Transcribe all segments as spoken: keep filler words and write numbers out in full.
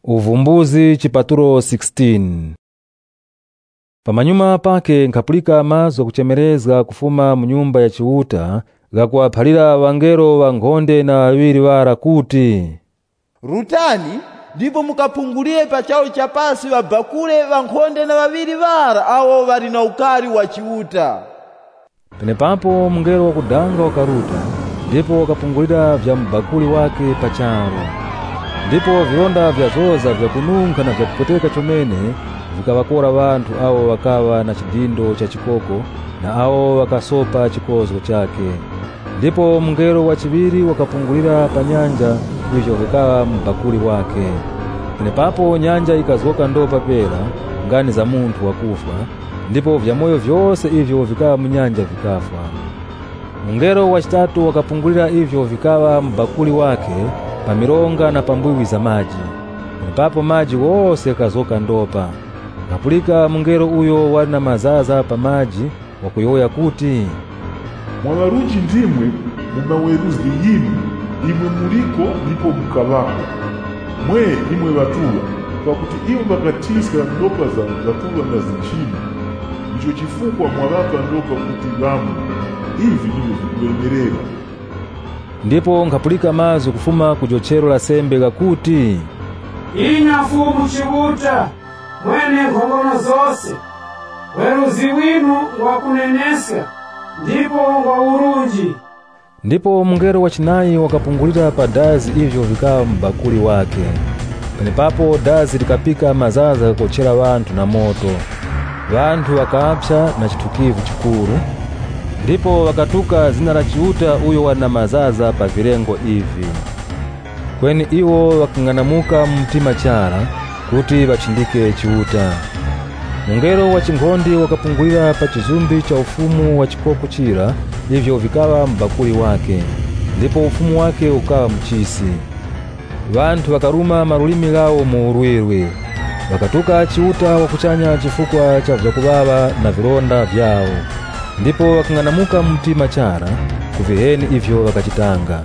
Uvumbuzi chipatulo sixteen. Pamanyuma pake nkapulika mazo kuchemerezga kufuma mu nyumba ya chiuta gakuwaphalira wangelo wa nkhonde na awiri wara kuti, rutani ndipo mukaphungulie pa chawo chapasi wabakule wa nkhonde na wawiri wara awo wali na ukali wa chiuta. Penepapo mngelo wakudanga wakaruta ndipo wakapungulira vya mbakuli wake pacharo. Ndipo vilonda vya zoza vya kununka na vya kupoteka chomene vikawakora wantu awo wakawa na chidindo cha chikoko na awo wakasopa chikozo chake. Ndipo mngelo wa chiviri wakapungulira pa nyanja ivyo vikawa mbakuli wake. Penepapo nyanja ikazoka ndo papera ngani za muntu wakufa, ndipo vya moyo vyose ivyo vikawa mnyanja vikafa. Mngelo wa chitatu wakapungulira ivyo vikawa mbakuli wake pamironga na pambwiwi za maji. Penepapo maji wose kazoka ndopa. Kapulika mngelo uyo wali na mazaza pa maji wakuyoya kuti, mwawarunji ndimwe mumaweruzgi yinu imwe muliko ndipo mukabako mwe imwe batula pakuti imwe bakatiska ndopa za batula na zinchini icho chifukwa mwabaka ndopa kuti bamu hivi ndivyo vikuemerera. Ndipo nkapulika mazu kufuma kujochero la sembe gakuti, inyafumu chiuta mwene nkhongono zose weruzi winu wakuneneska ndipo wa urunji. Ndipo mngelo wa chinayi wakapungulira pa dazi ivyo vikawa mbakuli wake. Penepapo dazi likapika mazaza kuchera wantu na moto. Wantu wakaapsha na chitukivu chikuru. Ndipo wakatuka zina la chiuta uyo wana mazaza pa virengo ivi. Kweni iwo wakinganamuka mtima chara kuti wachindike chiuta. Mngelo wa chingondi wakapungulira pa chizumbi cha ufumu wa chikoko chira ivyo vikawa mbakuli wake. Ndipo ufumu wake ukawa mchisi. Wantu wakaruma marulimi lao muurwirwe. Wakatuka chiuta wakuchanya chifukwa cha vyakubaba na vironda vyao. Ndipo wakinganamuka mtima chara kuviheni ivyo wakachitanga.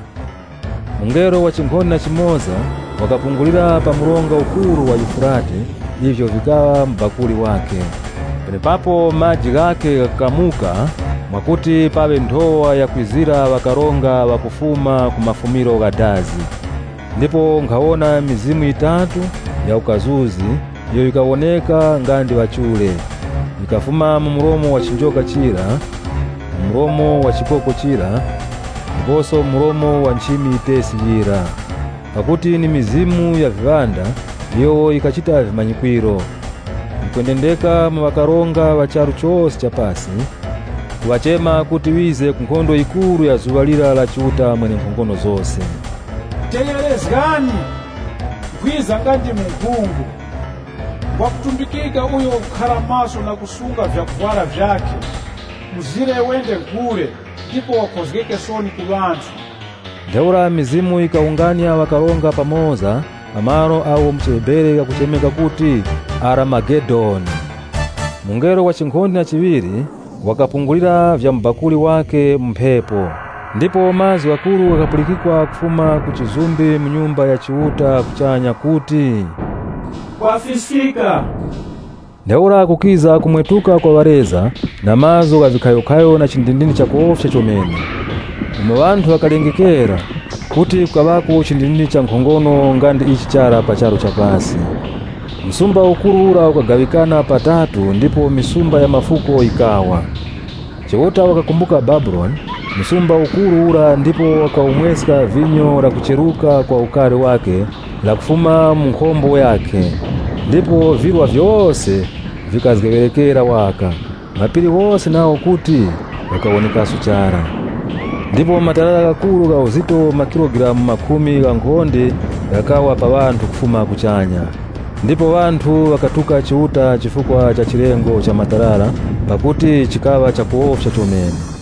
Mngelo wa chingondi na chimoza wakapungulira pa muronga ukuru wa Yufurate ivyo vikawa mbakuli wake. Penepapo maji gake gakamuka mwakuti pawe ndoa ya kwizira wakaronga wakufuma kumafumiro gadazi. Ndipo nkaona mizimu itatu ya ukazuzi iyo ikawoneka ngandi wachule. Ikafuma mumuromo wa chinjoka chira, mumuromo wa chikoko chira, ndiposo mumuromo wa nchimi itesi jira. Pakuti ni mizimu ya vivanda iyo ikachita vimanyikwiro. Ikwendendeka mwakaronga wacharu chose chapasi kuwachema kuti wize kunkondo ikuru ya zuwalira la chiuta mwene nkhongono zose. Tenyerezgani kwiza ngandi mkungu wakutumbikika uyo ukharamaso na kusunga vya kuvara vyake muzire wende kule ndipo wakozgeke soni kubantu. Ndeura mizimu ikaungania wakaronga pamoza amaro au mchebere ya kuchemeka kuti Armageddon. Mungero wa chingondi na chiviri wakapungulira vya mbakuli wake mpepo. Ndipo mazi wakuru wakapulikikwa kufuma kuchizumbi mnyumba ya chiuta kuchanya kuti, kwafisikika. Ndeura kukiza kumwetuka kwa wareza na mazo gavikayokayo na chindindini cha kuofya chomene. Ume wantu wakalengekera kuti kukabako chindindini cha nkhongono ngandi ichi chara pa charo chapasi. Msumba ukuru ura ukagawikana patatu ndipo misumba ya mafuko ikawa. Chiuta wakakumbuka Babylon, msumba ukuru ura ndipo wakaumweska vinyo la kucheruka kwa ukari wake la kufuma mkombo yake. Ndipo virwa vyose vikazigeberekera waka. Mapiri wose nao kuti wakawoneka suchara. Ndipo matalala kakuru ga uzito makilogramu makumi ga nkhonde yakawa pa wantu kufuma kuchanya. Ndipo wantu wakatuka chiuta chifukwa cha chirengo cha matalala pakuti chikawa cha kuofya chomene.